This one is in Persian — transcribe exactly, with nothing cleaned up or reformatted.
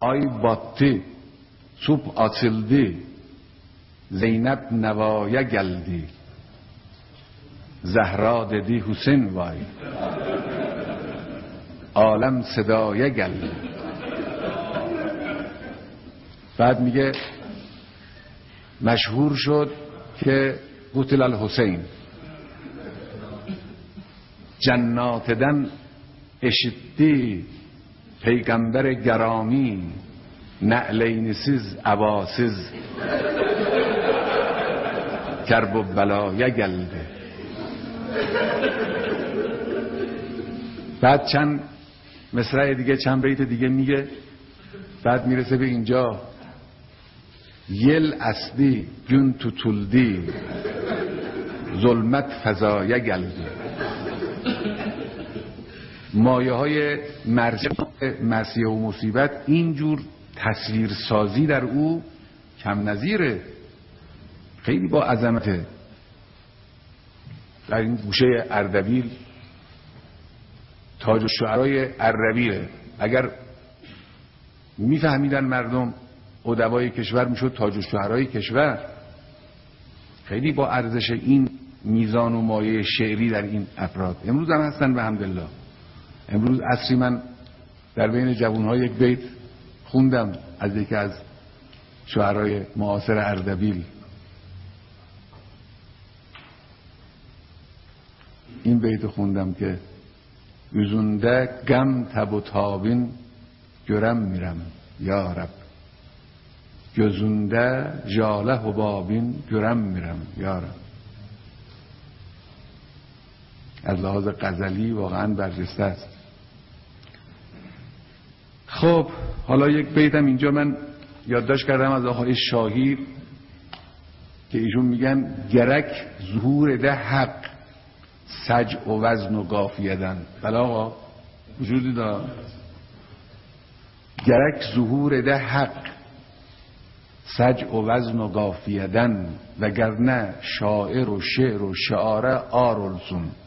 ay battı, subh açıldı, Zeynep nevaya geldi, Zehra dedi Hüseyin vay, عالم صدایه geldi. بعد میگه مشهور شد که قتل الحسین، جناتدن eşitti peygamber گرامی، نعلینsiz اباسız کرب و بلایه geldi. بعد چند مصرع دیگه، چند بیت دیگه میگه، بعد میرسه به اینجا یل اصلی gün tutuldi ظلمت فزایه geldi. مایه های مرجع مسیح و مصیبت اینجور تصویرسازی در او کم نظیره، خیلی با عظمته. در این گوشه اردبیل تاج الشعرای اردبیله، اگر میفهمیدن مردم ادبای کشور میشد تاج الشعرای کشور. خیلی با ارزش این میزان و مایه شعری در این افراد امروز هم هستن به حمدالله. امروز عصری من در بین جوانها یک بیت خوندم از یکی از شعرای معاصر اردبیل. این بیت خوندم که yüzünde gam tabu tabin göremiyorum ya Rab, gözünde jale hubabin göremiyorum ya Rab. از لحاظ غزلی واقعا برجسته است. خب حالا یک بیتم اینجا من یادداشت کردم از آقای شاهی که ایشون میگن گرک ظهور ده حق سجع و وزن و قافیدن. بله آقا وجودی داره. گرک ظهور ده حق سجع و وزن و قافیدن، وگرنه شاعر و شعر و شعاره آرلسون.